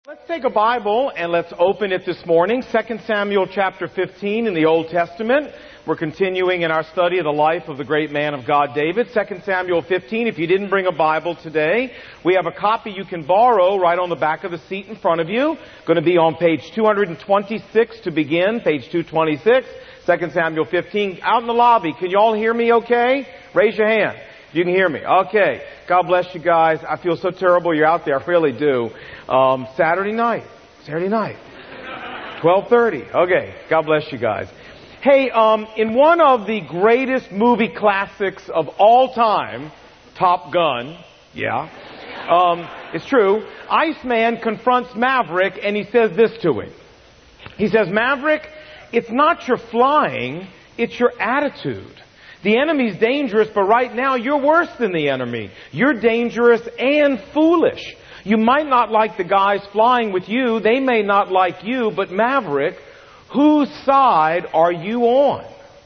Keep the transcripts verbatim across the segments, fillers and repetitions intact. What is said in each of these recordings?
Let's take a Bible and let's open it this morning. Second Samuel chapter fifteen in the Old Testament. We're continuing in our study of the life of the great man of God, David. Second Samuel fifteen. If you didn't bring a Bible today, we have a copy you can borrow right on the back of the seat in front of you. Going to be on page two twenty-six to begin, page two twenty-six. Second Samuel fifteen. Out in the lobby, can you all hear me okay? Raise your hand. You can hear me. Okay. God bless you guys. I feel so terrible you're out there. I really do. Um, Saturday night. Saturday night. twelve thirty. Okay. God bless you guys. Hey, um, in one of the greatest movie classics of all time, Top Gun, yeah, um, it's true, Iceman confronts Maverick and he says this to him. He says, Maverick, it's not your flying, it's your attitude. The enemy's dangerous, but right now you're worse than the enemy. You're dangerous and foolish. You might not like the guys flying with you. They may not like you, but Maverick, whose side are you on?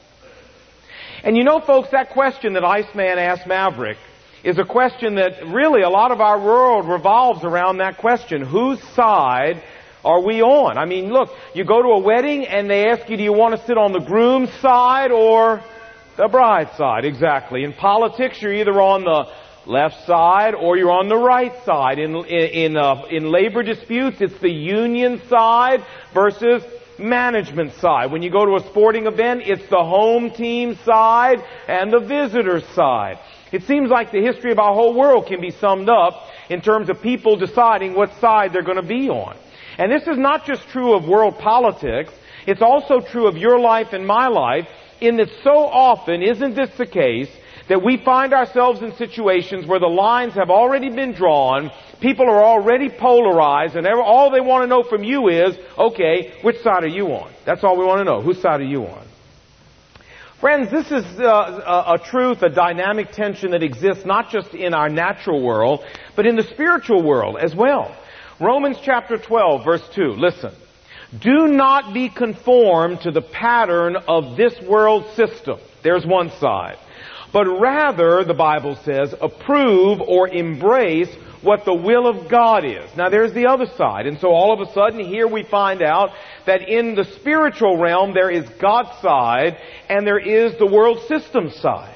And you know, folks, that question that Iceman asked Maverick is a question that really a lot of our world revolves around that question. Whose side are we on? I mean, look, you go to a wedding and they ask you, do you want to sit on the groom's side or the bride's side? Exactly. In politics, you're either on the left side or you're on the right side. In in in, uh, in labor disputes, it's the union side versus management side. When you go to a sporting event, it's the home team side and the visitor side. It seems like the history of our whole world can be summed up in terms of people deciding what side they're going to be on. And this is not just true of world politics. It's also true of your life and my life, in that so often, isn't this the case, that we find ourselves in situations where the lines have already been drawn, people are already polarized, and all they want to know from you is, okay, which side are you on? That's all we want to know. Whose side are you on? Friends, this is uh, a, a truth, a dynamic tension that exists not just in our natural world, but in the spiritual world as well. Romans chapter twelve, verse two, listen. Do not be conformed to the pattern of this world system. There's one side. But rather, the Bible says, approve or embrace what the will of God is. Now there's the other side. And so all of a sudden here we find out that in the spiritual realm there is God's side and there is the world system side.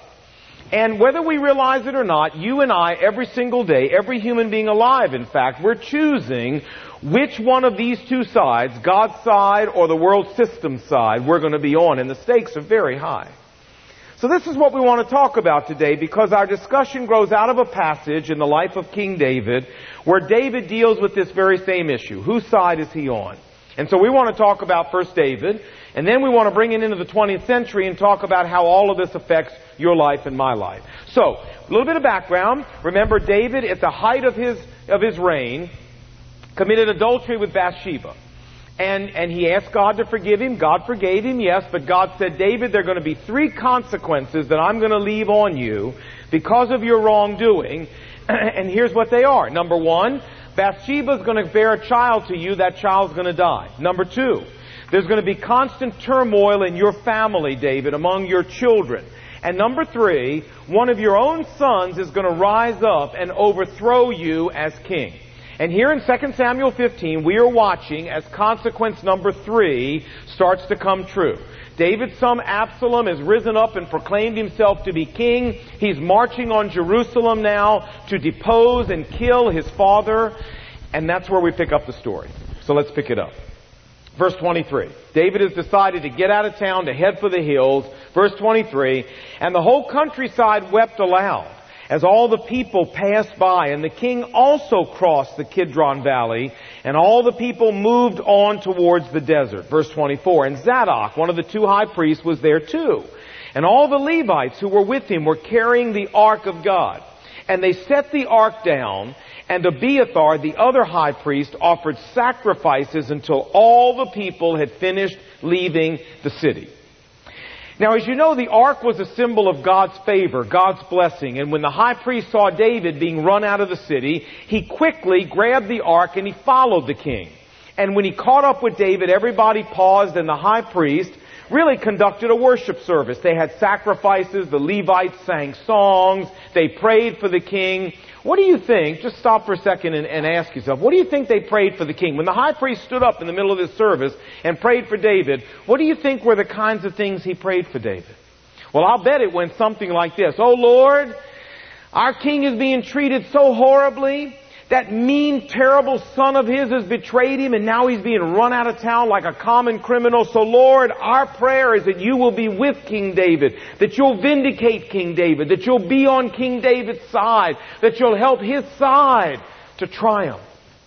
And whether we realize it or not, you and I, every single day, every human being alive, in fact, we're choosing which one of these two sides, God's side or the world system side, we're going to be on. And the stakes are very high. So this is what we want to talk about today, because our discussion grows out of a passage in the life of King David where David deals with this very same issue. Whose side is he on? And so we want to talk about first David, and then we want to bring it into the twentieth century and talk about how all of this affects your life and my life. So, a little bit of background. Remember, David, at the height of his of his reign, committed adultery with Bathsheba. And, and he asked God to forgive him. God forgave him, yes, but God said, David, there are going to be three consequences that I'm going to leave on you because of your wrongdoing. And here's what they are. Number one, Bathsheba's going to bear a child to you. That child's going to die. Number two, there's going to be constant turmoil in your family, David, among your children. And number three, one of your own sons is going to rise up and overthrow you as king. And here in Second Samuel fifteen, we are watching as consequence number three starts to come true. David's son Absalom has risen up and proclaimed himself to be king. He's marching on Jerusalem now to depose and kill his father. And that's where we pick up the story. So let's pick it up. Verse twenty-three. David has decided to get out of town, to head for the hills. Verse twenty-three. And the whole countryside wept aloud as all the people passed by. And the king also crossed the Kidron Valley, and all the people moved on towards the desert. Verse twenty-four. And Zadok, one of the two high priests, was there too. And all the Levites who were with him were carrying the ark of God. And they set the ark down, and Abiathar, the other high priest, offered sacrifices until all the people had finished leaving the city. Now, as you know, the ark was a symbol of God's favor, God's blessing. And when the high priest saw David being run out of the city, he quickly grabbed the ark and he followed the king. And when he caught up with David, everybody paused, and the high priest really conducted a worship service. They had sacrifices, the Levites sang songs, they prayed for the king. What do you think, just stop for a second and, and ask yourself, what do you think they prayed for the king? When the high priest stood up in the middle of this service and prayed for David, what do you think were the kinds of things he prayed for David? Well, I'll bet it went something like this. Oh Lord, our king is being treated so horribly. That mean, terrible son of his has betrayed him, and now he's being run out of town like a common criminal. So Lord, our prayer is that you will be with King David, that you'll vindicate King David, that you'll be on King David's side, that you'll help his side to triumph.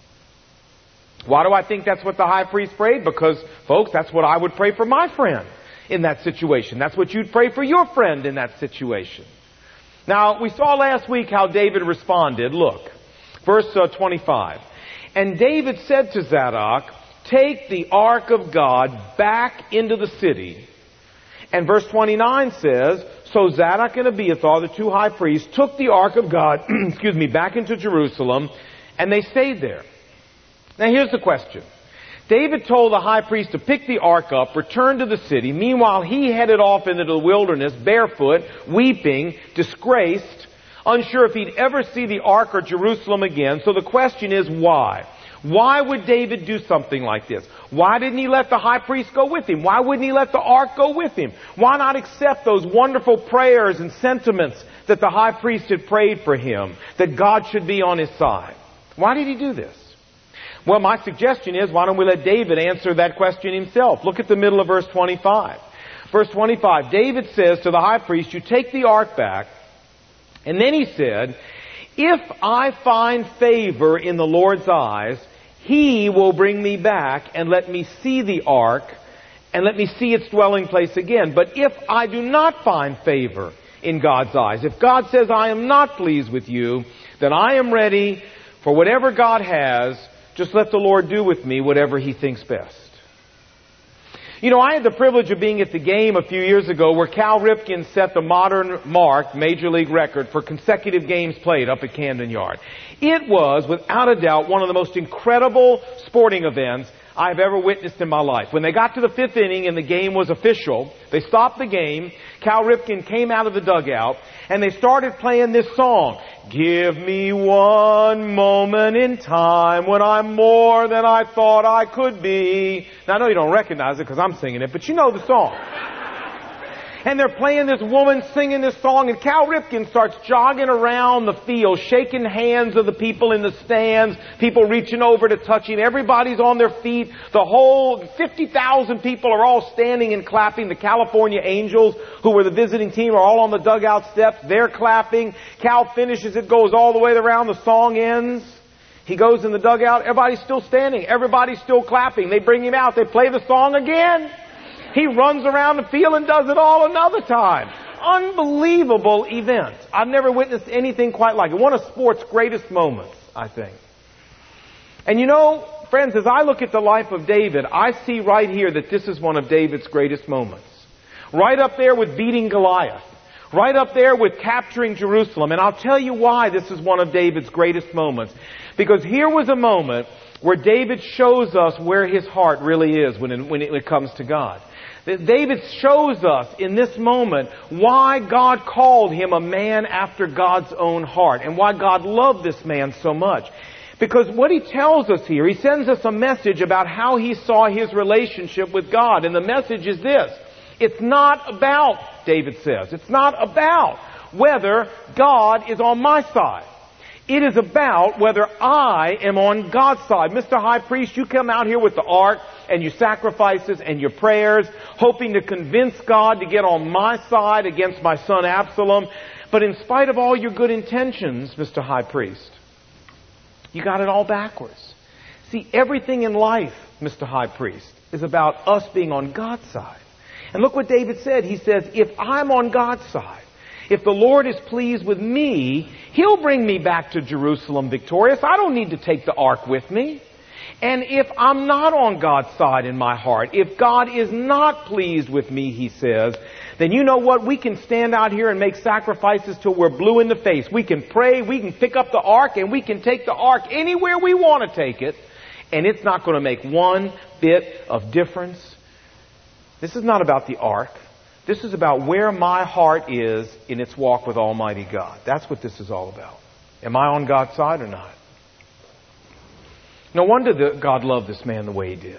Why do I think that's what the high priest prayed? Because, folks, that's what I would pray for my friend in that situation. That's what you'd pray for your friend in that situation. Now, we saw last week how David responded. Look. Verse uh, twenty-five. And David said to Zadok, take the ark of God back into the city. And verse twenty-nine says, so Zadok and Abiathar, the two high priests, took the ark of God, excuse me, back into Jerusalem, and they stayed there. Now here's the question. David told the high priest to pick the ark up, return to the city. Meanwhile, he headed off into the wilderness, barefoot, weeping, disgraced, unsure if he'd ever see the ark or Jerusalem again. So the question is, why? Why would David do something like this? Why didn't he let the high priest go with him? Why wouldn't he let the ark go with him? Why not accept those wonderful prayers and sentiments that the high priest had prayed for him, that God should be on his side? Why did he do this? Well, my suggestion is, why don't we let David answer that question himself? Look at the middle of verse twenty-five. Verse twenty-five, David says to the high priest, you take the ark back. And then he said, if I find favor in the Lord's eyes, He will bring me back and let me see the ark and let me see its dwelling place again. But if I do not find favor in God's eyes, if God says I am not pleased with you, then I am ready for whatever God has. Just let the Lord do with me whatever He thinks best. You know, I had the privilege of being at the game a few years ago where Cal Ripken set the modern mark, Major League record, for consecutive games played up at Camden Yard. It was, without a doubt, one of the most incredible sporting events I've ever witnessed in my life. When they got to the fifth inning and the game was official, they stopped the game. Cal Ripken came out of the dugout and they started playing this song. Give me one moment in time when I'm more than I thought I could be. Now I know you don't recognize it because I'm singing it, but you know the song. And they're playing this woman singing this song, and Cal Ripken starts jogging around the field, shaking hands of the people in the stands, people reaching over to touch him. Everybody's on their feet. The whole fifty thousand people are all standing and clapping. The California Angels, who were the visiting team, are all on the dugout steps. They're clapping. Cal finishes it, goes all the way around. The song ends. He goes in the dugout. Everybody's still standing. Everybody's still clapping. They bring him out. They play the song again. He runs around the field and does it all another time. Unbelievable event. I've never witnessed anything quite like it. One of sport's greatest moments, I think. And you know, friends, as I look at the life of David, I see right here that this is one of David's greatest moments. Right up there with beating Goliath. Right up there with capturing Jerusalem. And I'll tell you why this is one of David's greatest moments. Because here was a moment where David shows us where his heart really is when it, when it comes to God. David shows us in this moment why God called him a man after God's own heart and why God loved this man so much. Because what he tells us here, he sends us a message about how he saw his relationship with God. And the message is this. It's not about, David says, it's not about whether God is on my side. It is about whether I am on God's side. Mister High Priest, you come out here with the ark and your sacrifices and your prayers, hoping to convince God to get on my side against my son Absalom. But in spite of all your good intentions, Mister High Priest, you got it all backwards. See, everything in life, Mister High Priest, is about us being on God's side. And look what David said. He says, if I'm on God's side, if the Lord is pleased with me, He'll bring me back to Jerusalem victorious. I don't need to take the ark with me. And if I'm not on God's side in my heart, if God is not pleased with me, he says, then you know what? We can stand out here and make sacrifices till we're blue in the face. We can pray, we can pick up the ark, and we can take the ark anywhere we want to take it. And it's not going to make one bit of difference. This is not about the ark. This is about where my heart is in its walk with Almighty God. That's what this is all about. Am I on God's side or not? No wonder that God loved this man the way he did.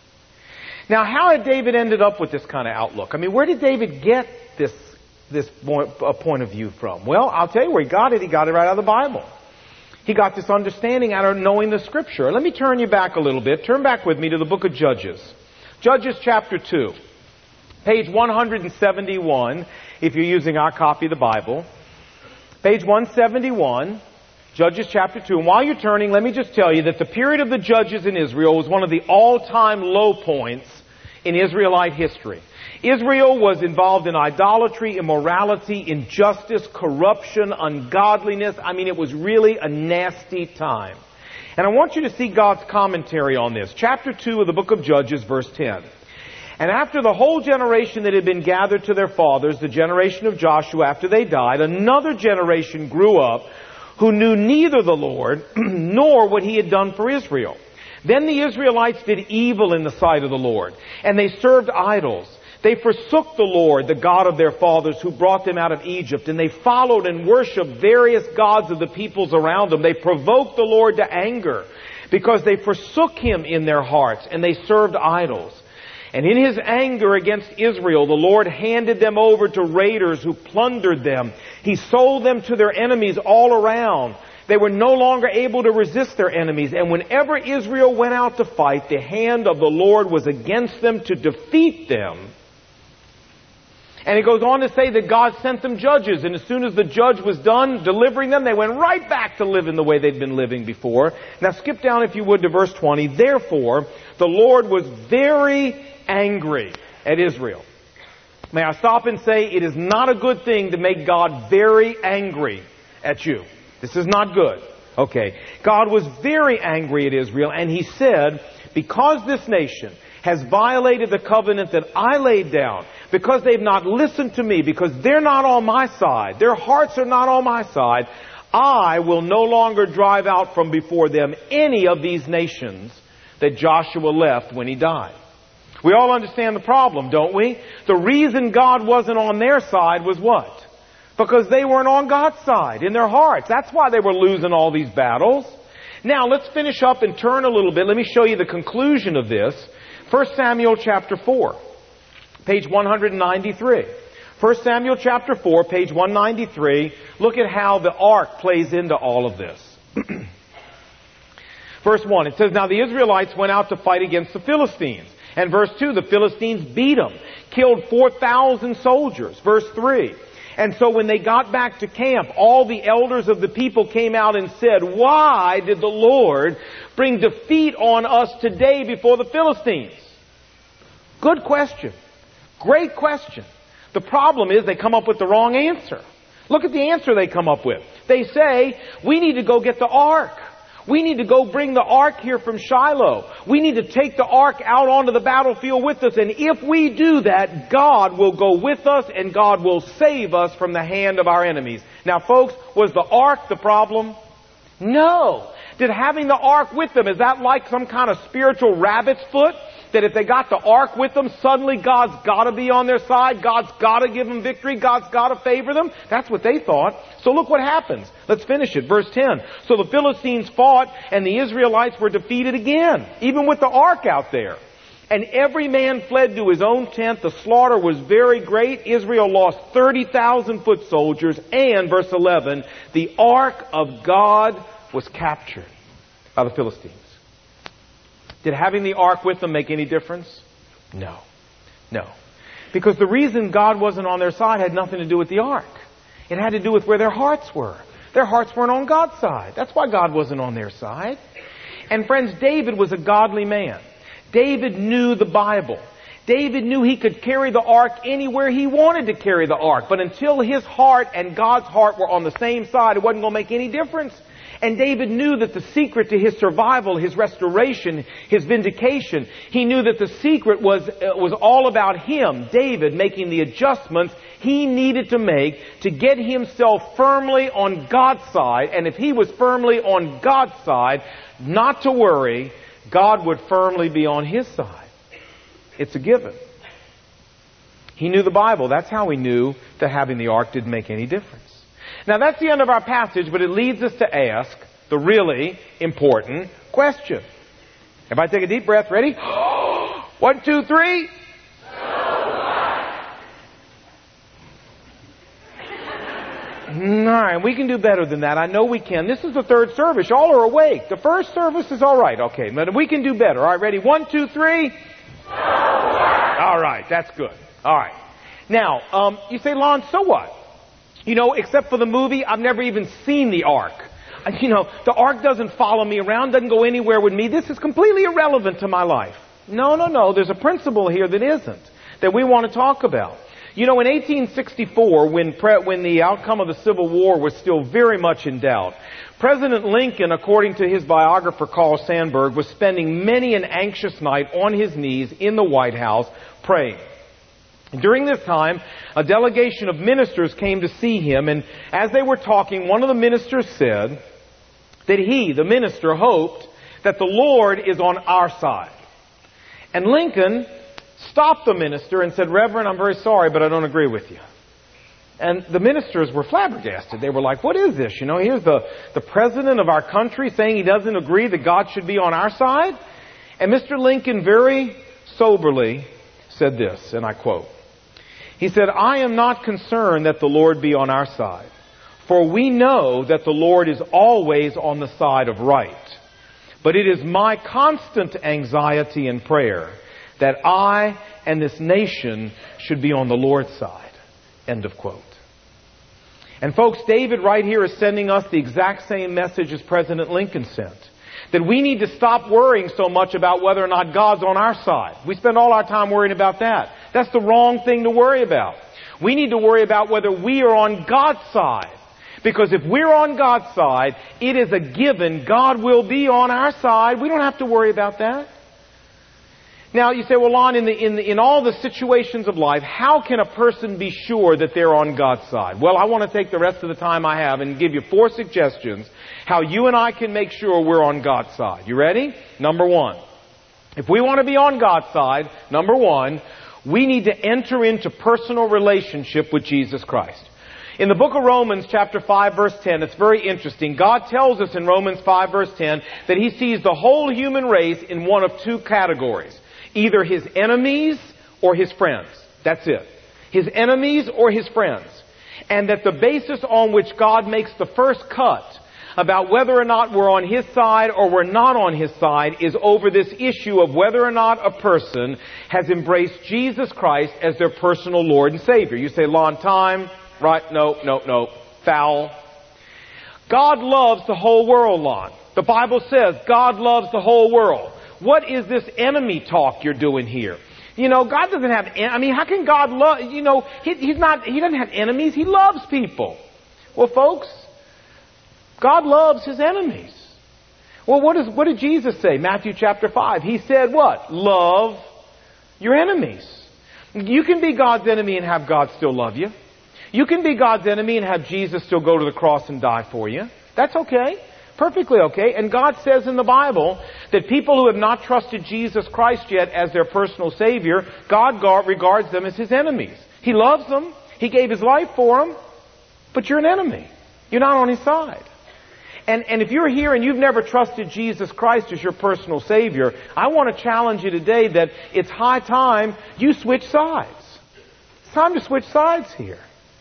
Now, how had David ended up with this kind of outlook? I mean, where did David get this, this point of view from? Well, I'll tell you where he got it. He got it right out of the Bible. He got this understanding out of knowing the Scripture. Let me turn you back a little bit. Turn back with me to the book of Judges. Judges chapter two. Page one seventy-one, if you're using our copy of the Bible. Page one seventy-one. Judges chapter two. And while you're turning, let me just tell you that the period of the judges in Israel was one of the all-time low points in Israelite history. Israel was involved in idolatry, immorality, injustice, corruption, ungodliness. I mean, it was really a nasty time. And I want you to see God's commentary on this. Chapter two of the book of Judges, verse ten. And after the whole generation that had been gathered to their fathers, the generation of Joshua after they died, another generation grew up who knew neither the Lord nor what he had done for Israel. Then the Israelites did evil in the sight of the Lord, and they served idols. They forsook the Lord, the God of their fathers, who brought them out of Egypt, and they followed and worshipped various gods of the peoples around them. They provoked the Lord to anger because they forsook him in their hearts, and they served idols. And in his anger against Israel, the Lord handed them over to raiders who plundered them. He sold them to their enemies all around. They were no longer able to resist their enemies. And whenever Israel went out to fight, the hand of the Lord was against them to defeat them. And it goes on to say that God sent them judges. And as soon as the judge was done delivering them, they went right back to living the way they'd been living before. Now skip down, if you would, to verse twenty. Therefore, the Lord was very angry at Israel. May I stop and say it is not a good thing to make God very angry at you. This is not good. Okay. God was very angry at Israel, and he said, because this nation has violated the covenant that I laid down, because they've not listened to me, because they're not on my side, their hearts are not on my side, I will no longer drive out from before them any of these nations that Joshua left when he died. We all understand the problem, don't we? The reason God wasn't on their side was what? Because they weren't on God's side in their hearts. That's why they were losing all these battles. Now, let's finish up and turn a little bit. Let me show you the conclusion of this. First Samuel chapter four, page one ninety-three. First Samuel chapter four, page one ninety-three. Look at how the ark plays into all of this. Verse one, it says, now the Israelites went out to fight against the Philistines. And verse two, the Philistines beat them, killed four thousand soldiers. Verse three, and so when they got back to camp, all the elders of the people came out and said, why did the Lord bring defeat on us today before the Philistines? Good question. Great question. The problem is they come up with the wrong answer. Look at the answer they come up with. They say, we need to go get the ark. We need to go bring the ark here from Shiloh. We need to take the ark out onto the battlefield with us. And if we do that, God will go with us and God will save us from the hand of our enemies. Now, folks, was the ark the problem? No. Did having the ark with them, is that like some kind of spiritual rabbit's foot? That if they got the ark with them, suddenly God's got to be on their side. God's got to give them victory. God's got to favor them. That's what they thought. So look what happens. Let's finish it. Verse ten. So the Philistines fought and the Israelites were defeated again, even with the ark out there. And every man fled to his own tent. The slaughter was very great. Israel lost thirty thousand foot soldiers. And, verse eleven, the ark of God was captured by the Philistines. Did having the ark with them make any difference? No. No. Because the reason God wasn't on their side had nothing to do with the ark. It had to do with where their hearts were. Their hearts weren't on God's side. That's why God wasn't on their side. And friends, David was a godly man. David knew the Bible. David knew he could carry the ark anywhere he wanted to carry the ark. But until his heart and God's heart were on the same side, it wasn't going to make any difference. And David knew that the secret to his survival, his restoration, his vindication, he knew that the secret was, uh, was all about him, David, making the adjustments he needed to make to get himself firmly on God's side. And if he was firmly on God's side, not to worry, God would firmly be on his side. It's a given. He knew the Bible. That's how he knew that having the ark didn't make any difference. Now that's the end of our passage, but it leads us to ask the really important question. Everybody take a deep breath. Ready? One, two, three. All right, we can do better than that. I know we can. This is the third service. Y'all are awake. The first service is all right. Okay, but we can do better. All right, ready? One, two, three. All right, that's good. All right. Now, um, you say, Lon, so what? You know, except for the movie, I've never even seen the Ark. You know, the Ark doesn't follow me around, doesn't go anywhere with me. This is completely irrelevant to my life. No, no, no. There's a principle here that isn't, that we want to talk about. You know, in eighteen sixty-four, when pre- when the outcome of the Civil War was still very much in doubt, President Lincoln, according to his biographer Carl Sandburg, was spending many an anxious night on his knees in the White House praying. During this time, a delegation of ministers came to see him, and as they were talking, one of the ministers said that he, the minister, hoped that the Lord is on our side. And Lincoln stopped the minister and said, Reverend, I'm very sorry, but I don't agree with you. And the ministers were flabbergasted. They were like, what is this? You know, here's the, the president of our country saying he doesn't agree that God should be on our side. And Mister Lincoln very soberly said this, and I quote, he said, I am not concerned that the Lord be on our side, for we know that the Lord is always on the side of right. But it is my constant anxiety and prayer that I and this nation should be on the Lord's side. End of quote. And folks, David right here is sending us the exact same message as President Lincoln sent. That we need to stop worrying so much about whether or not God's on our side. We spend all our time worrying about that. That's the wrong thing to worry about. We need to worry about whether we are on God's side. Because if we're on God's side, it is a given God will be on our side. We don't have to worry about that. Now, you say, well, Lon, in, the, in, the, in all the situations of life, how can a person be sure that they're on God's side? Well, I want to take the rest of the time I have and give you four suggestions how you and I can make sure we're on God's side. You ready? Number one. If we want to be on God's side, number one, we need to enter into personal relationship with Jesus Christ. In the book of Romans, chapter five, verse ten, it's very interesting. God tells us in Romans five, verse ten, that He sees the whole human race in one of two categories. Either His enemies or His friends. That's it. His enemies or His friends. And that the basis on which God makes the first cut about whether or not we're on His side or we're not on His side is over this issue of whether or not a person has embraced Jesus Christ as their personal Lord and Savior. You say, long time, right? No, no, no. Foul. God loves the whole world, Lon. The Bible says God loves the whole world. What is this enemy talk you're doing here? You know, God doesn't have, I mean, how can God love, you know, he, he's not, He doesn't have enemies. He loves people. Well, folks, God loves His enemies. Well, what is, what did Jesus say? Matthew chapter five. He said what? Love your enemies. You can be God's enemy and have God still love you. You can be God's enemy and have Jesus still go to the cross and die for you. That's okay. Perfectly okay. And God says in the Bible that people who have not trusted Jesus Christ yet as their personal Savior, God regards them as His enemies. He loves them. He gave His life for them. But you're an enemy. You're not on His side. And, and if you're here and you've never trusted Jesus Christ as your personal Savior, I want to challenge you today that it's high time you switch sides. It's time to switch sides here.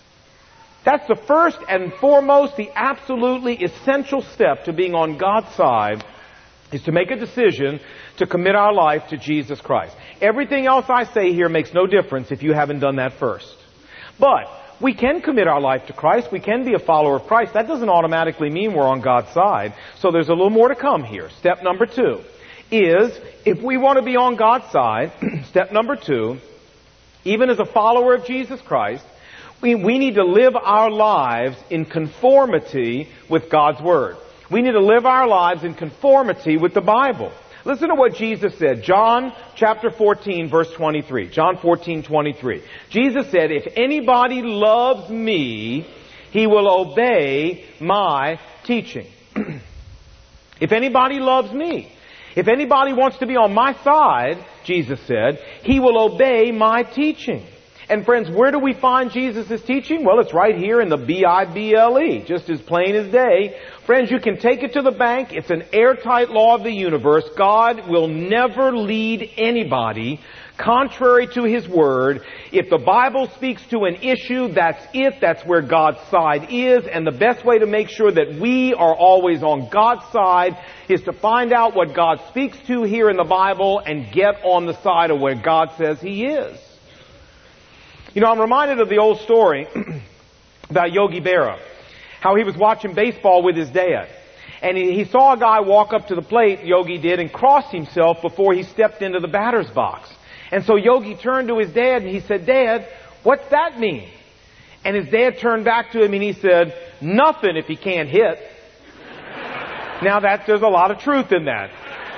That's the first and foremost, the absolutely essential step to being on God's side, is to make a decision to commit our life to Jesus Christ. Everything else I say here makes no difference if you haven't done that first. But we can commit our life to Christ. We can be a follower of Christ. That doesn't automatically mean we're on God's side. So there's a little more to come here. Step number two is, if we want to be on God's side, step number two, even as a follower of Jesus Christ, We, we need to live our lives in conformity with God's Word. We need to live our lives in conformity with the Bible. Listen to what Jesus said. John chapter fourteen, verse twenty-three. John fourteen, twenty-three. Jesus said, if anybody loves me, he will obey my teaching. If anybody loves me, if anybody wants to be on my side, Jesus said, he will obey my teaching. And friends, where do we find Jesus' teaching? Well, it's right here in the B I B L E, just as plain as day. Friends, you can take it to the bank. It's an airtight law of the universe. God will never lead anybody contrary to His Word. If the Bible speaks to an issue, that's it. That's where God's side is. And the best way to make sure that we are always on God's side is to find out what God speaks to here in the Bible and get on the side of where God says He is. You know, I'm reminded of the old story about Yogi Berra, how he was watching baseball with his dad. And he, he saw a guy walk up to the plate, Yogi did, and cross himself before he stepped into the batter's box. And so Yogi turned to his dad and he said, "Dad, what's that mean?" And his dad turned back to him and he said, "Nothing if he can't hit." Now that, there's a lot of truth in that.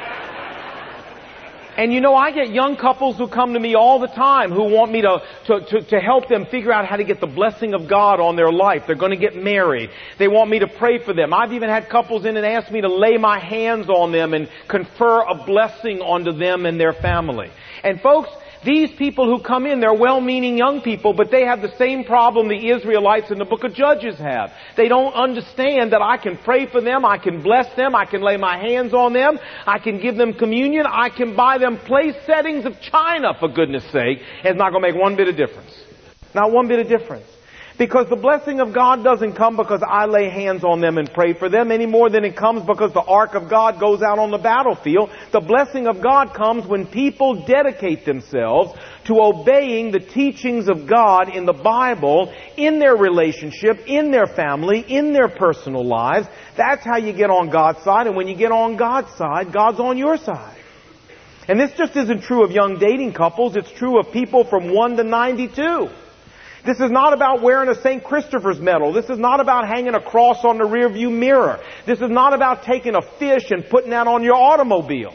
And you know, I get young couples who come to me all the time who want me to, to, to, to help them figure out how to get the blessing of God on their life. They're going to get married. They want me to pray for them. I've even had couples in and ask me to lay my hands on them and confer a blessing onto them and their family. And folks, these people who come in, they're well-meaning young people, but they have the same problem the Israelites in the book of Judges have. They don't understand that I can pray for them, I can bless them, I can lay my hands on them, I can give them communion, I can buy them place settings of china, for goodness sake, and it's not going to make one bit of difference. Not one bit of difference. Because the blessing of God doesn't come because I lay hands on them and pray for them any more than it comes because the ark of God goes out on the battlefield. The blessing of God comes when people dedicate themselves to obeying the teachings of God in the Bible, in their relationship, in their family, in their personal lives. That's how you get on God's side. And when you get on God's side, God's on your side. And this just isn't true of young dating couples. It's true of people from one to ninety-two. This is not about wearing a Saint Christopher's medal. This is not about hanging a cross on the rearview mirror. This is not about taking a fish and putting that on your automobile.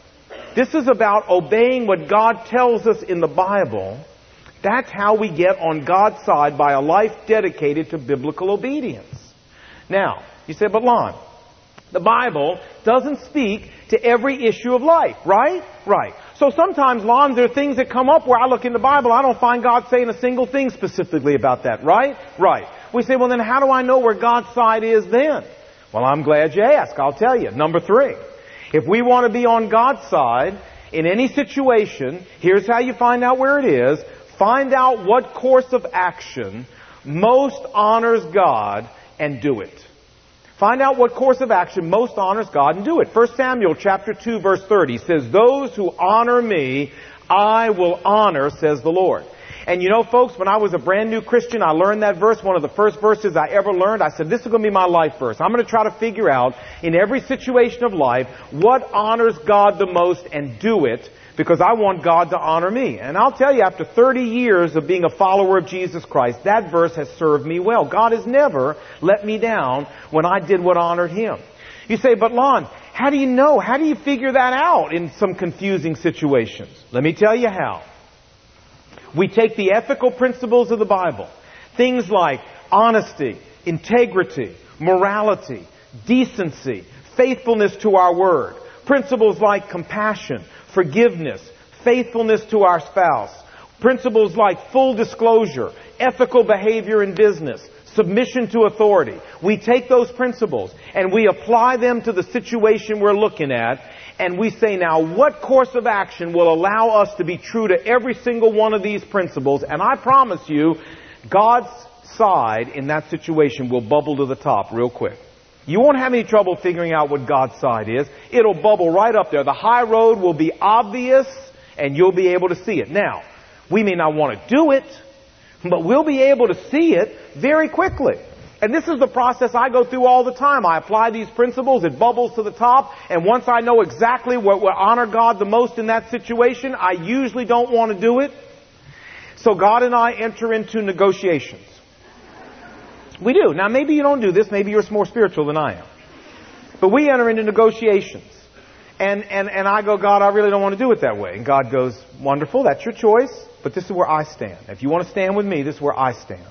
This is about obeying what God tells us in the Bible. That's how we get on God's side, by a life dedicated to biblical obedience. Now, you say, "But Lon, the Bible doesn't speak to every issue of life, right?" Right. So sometimes, Lon, there are things that come up where I look in the Bible, I don't find God saying a single thing specifically about that, right? Right. We say, "Well, then how do I know where God's side is then?" Well, I'm glad you asked. I'll tell you. Number three. If we want to be on God's side in any situation, here's how you find out where it is. Find out what course of action most honors God and do it. Find out what course of action most honors God and do it. First Samuel chapter two verse thirty says, "Those who honor me, I will honor, says the Lord." And you know, folks, when I was a brand new Christian, I learned that verse, one of the first verses I ever learned. I said, this is going to be my life verse. I'm going to try to figure out in every situation of life what honors God the most and do it, because I want God to honor me. And I'll tell you, after thirty years of being a follower of Jesus Christ, that verse has served me well. God has never let me down when I did what honored Him. You say, "But Lon, how do you know? How do you figure that out in some confusing situations?" Let me tell you how. We take the ethical principles of the Bible, things like honesty, integrity, morality, decency, faithfulness to our word, principles like compassion, forgiveness, faithfulness to our spouse, principles like full disclosure, ethical behavior in business, submission to authority. We take those principles and we apply them to the situation we're looking at, and we say, now, what course of action will allow us to be true to every single one of these principles? And I promise you, God's side in that situation will bubble to the top real quick. You won't have any trouble figuring out what God's side is. It'll bubble right up there. The high road will be obvious, and you'll be able to see it. Now, we may not want to do it, but we'll be able to see it very quickly. And this is the process I go through all the time. I apply these principles, it bubbles to the top, and once I know exactly what will honor God the most in that situation, I usually don't want to do it. So God and I enter into negotiations. We do. Now, maybe you don't do this. Maybe you're more spiritual than I am. But we enter into negotiations. And, and, and I go, "God, I really don't want to do it that way." And God goes, "Wonderful, that's your choice, but this is where I stand. If you want to stand with me, this is where I stand."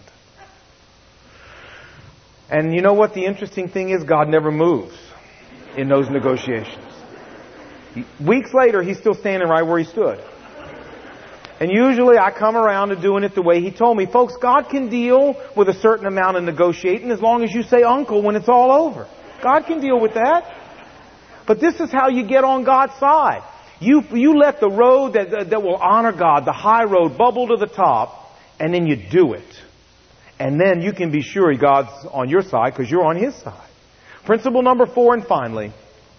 And you know what the interesting thing is? God never moves in those negotiations. Weeks later, He's still standing right where He stood. And usually I come around to doing it the way He told me. Folks, God can deal with a certain amount of negotiating as long as you say uncle when it's all over. God can deal with that. But this is how you get on God's side. You, you let the road that, that will honor God, the high road, bubble to the top, and then you do it. And then you can be sure God's on your side because you're on His side. Principle number four, and finally,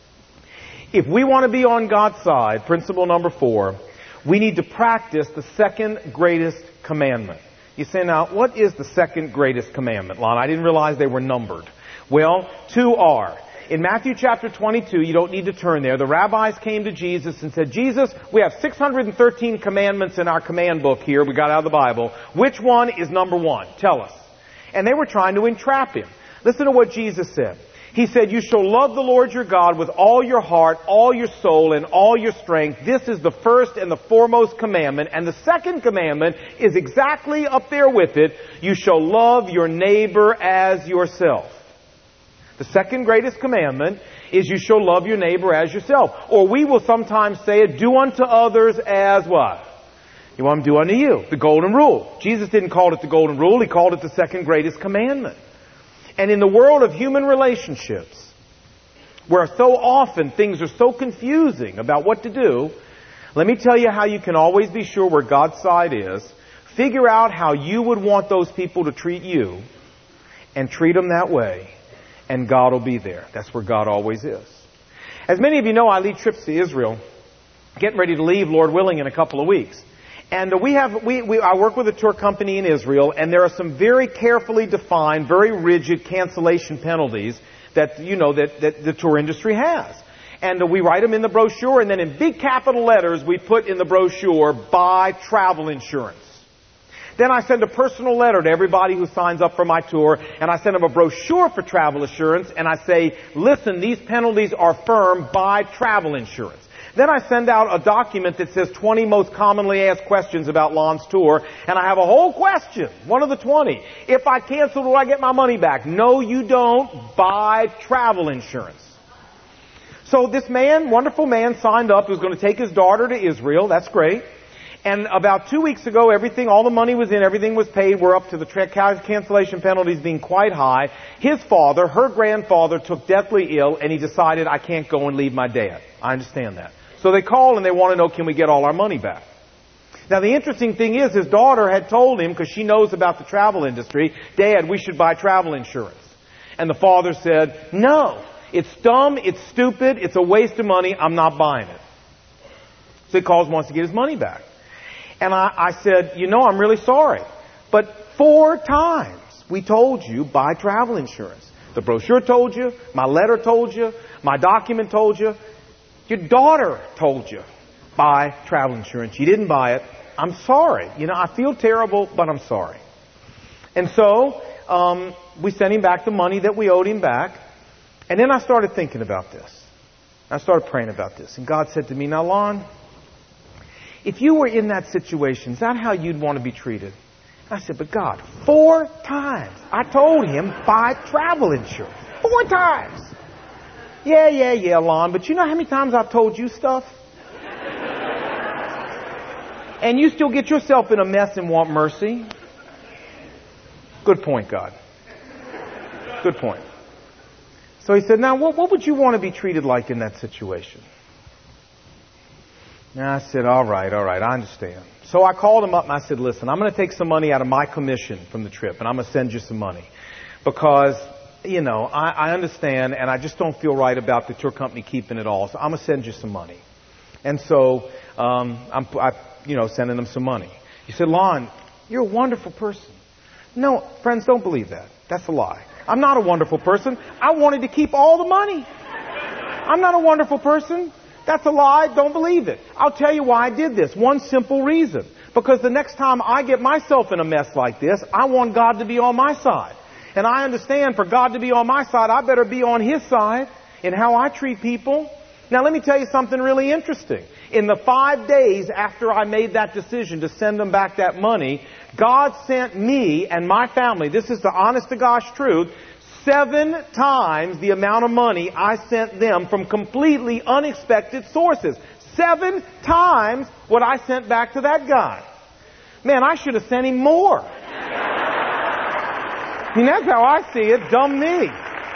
if we want to be on God's side, principle number four, we need to practice the second greatest commandment. You say, now, what is the second greatest commandment, Lon? I didn't realize they were numbered. Well, two are. In Matthew chapter twenty-two, you don't need to turn there, the rabbis came to Jesus and said, Jesus, we have six hundred thirteen commandments in our command book here, we got out of the Bible. Which one is number one? Tell us. And they were trying to entrap Him. Listen to what Jesus said. He said, you shall love the Lord your God with all your heart, all your soul, and all your strength. This is the first and the foremost commandment. And the second commandment is exactly up there with it. You shall love your neighbor as yourself. The second greatest commandment is you shall love your neighbor as yourself. Or we will sometimes say it, do unto others as what? You want them to do unto you. The golden rule. Jesus didn't call it the golden rule. He called it the second greatest commandment. And in the world of human relationships, where so often things are so confusing about what to do, let me tell you how you can always be sure where God's side is. Figure out how you would want those people to treat you and treat them that way. And God will be there. That's where God always is. As many of you know, I lead trips to Israel. Getting ready to leave, Lord willing, in a couple of weeks. And we have, we, we, I work with a tour company in Israel, and there are some very carefully defined, very rigid cancellation penalties that, you know, that, that the tour industry has. And we write them in the brochure, and then in big capital letters, we put in the brochure, buy travel insurance. Then I send a personal letter to everybody who signs up for my tour, and I send them a brochure for travel insurance, and I say, listen, these penalties are firm, buy travel insurance. Then I send out a document that says twenty most commonly asked questions about Lon's tour, and I have a whole question, one of the twenty. If I cancel, will I get my money back? No, you don't. Buy travel insurance. So this man, wonderful man, signed up. He was going to take his daughter to Israel. That's great. And about two weeks ago, everything, all the money was in, everything was paid. We're up to the tra- cancellation penalties being quite high. His father, her grandfather, took deathly ill, and he decided, I can't go and leave my dad. I understand that. So they call and they want to know, can we get all our money back? Now the interesting thing is, his daughter had told him, because she knows about the travel industry, Dad, we should buy travel insurance. And the father said, no, it's dumb, it's stupid, it's a waste of money, I'm not buying it. So he calls and wants to get his money back. And I, I said, you know, I'm really sorry. But four times we told you, buy travel insurance. The brochure told you, my letter told you, my document told you, your daughter told you, buy travel insurance. You didn't buy it. I'm sorry. You know, I feel terrible, but I'm sorry. And so, um, we sent him back the money that we owed him back. And then I started thinking about this. I started praying about this. And God said to me, now, Lon, if you were in that situation, is that how you'd want to be treated? I said, but God, four times I told him, buy travel insurance. Four times. Yeah, yeah, yeah, Lon, but you know how many times I've told you stuff? And you still get yourself in a mess and want mercy? Good point, God. Good point. So he said, now what, what would you want to be treated like in that situation? And I said, all right, all right, I understand. So I called him up and I said, listen, I'm going to take some money out of my commission from the trip and I'm going to send you some money. Because, you know, I, I understand and I just don't feel right about the tour company keeping it all. So I'm going to send you some money. And so, um, I'm, I, you know, sending them some money. He said, Lon, you're a wonderful person. No, friends, don't believe that. That's a lie. I'm not a wonderful person. I wanted to keep all the money. I'm not a wonderful person. That's a lie. Don't believe it. I'll tell you why I did this. One simple reason. Because the next time I get myself in a mess like this, I want God to be on my side. And I understand for God to be on my side, I better be on His side in how I treat people. Now let me tell you something really interesting. In the five days after I made that decision to send them back that money, God sent me and my family, this is the honest to gosh truth, seven times the amount of money I sent them from completely unexpected sources. Seven times what I sent back to that guy. Man, I should have sent him more. I mean, that's how I see it. Dumb me.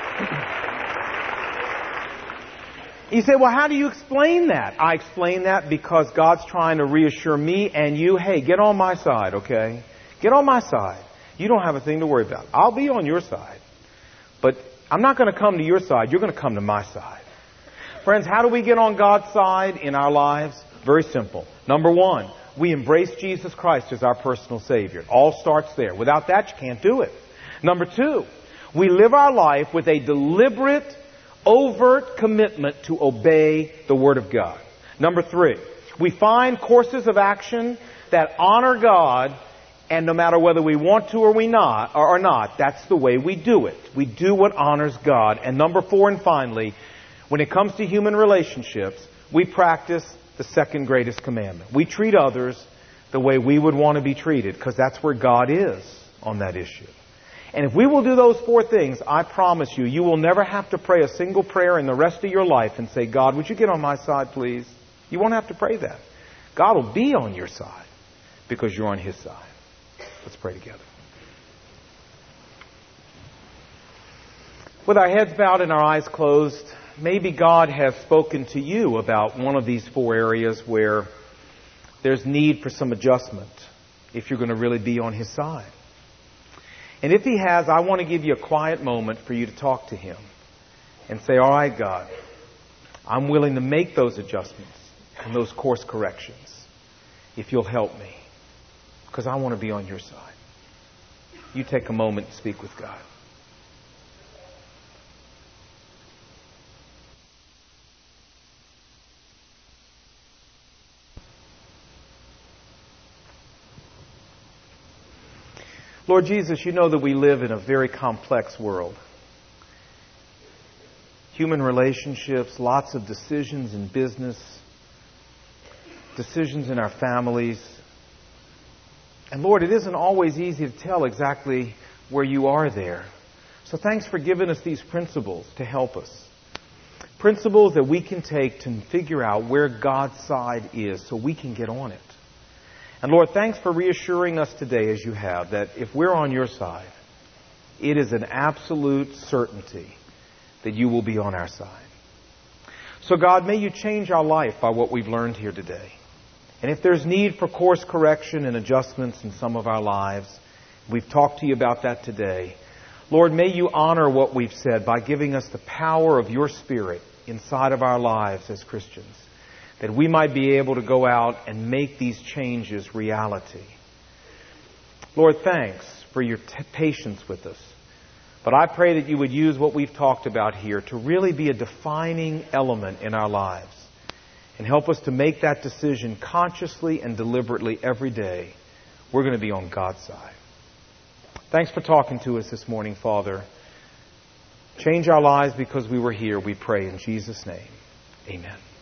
You say, well, how do you explain that? I explain that because God's trying to reassure me and you, hey, get on my side, okay? Get on my side. You don't have a thing to worry about. I'll be on your side. But I'm not going to come to your side. You're going to come to my side. Friends, how do we get on God's side in our lives? Very simple. Number one, we embrace Jesus Christ as our personal Savior. It all starts there. Without that, you can't do it. Number two, we live our life with a deliberate, overt commitment to obey the Word of God. Number three, we find courses of action that honor God, and no matter whether we want to or we not, or not, that's the way we do it. We do what honors God. And number four, and finally, when it comes to human relationships, we practice the second greatest commandment. We treat others the way we would want to be treated, because that's where God is on that issue. And if we will do those four things, I promise you, you will never have to pray a single prayer in the rest of your life and say, God, would you get on my side, please? You won't have to pray that. God will be on your side because you're on His side. Let's pray together. With our heads bowed and our eyes closed, maybe God has spoken to you about one of these four areas where there's need for some adjustment if you're going to really be on His side. And if He has, I want to give you a quiet moment for you to talk to Him and say, all right, God, I'm willing to make those adjustments and those course corrections if you'll help me, because I want to be on your side. You take a moment to speak with God. Lord Jesus, you know that we live in a very complex world. Human relationships, lots of decisions in business, decisions in our families. And Lord, it isn't always easy to tell exactly where you are there. So thanks for giving us these principles to help us. Principles that we can take to figure out where God's side is so we can get on it. And Lord, thanks for reassuring us today, as you have, that if we're on your side, it is an absolute certainty that you will be on our side. So God, may you change our life by what we've learned here today. And if there's need for course correction and adjustments in some of our lives, we've talked to you about that today. Lord, may you honor what we've said by giving us the power of your Spirit inside of our lives as Christians, that we might be able to go out and make these changes reality. Lord, thanks for your t- patience with us. But I pray that you would use what we've talked about here to really be a defining element in our lives and help us to make that decision consciously and deliberately every day. We're going to be on God's side. Thanks for talking to us this morning, Father. Change our lives because we were here, we pray in Jesus' name. Amen.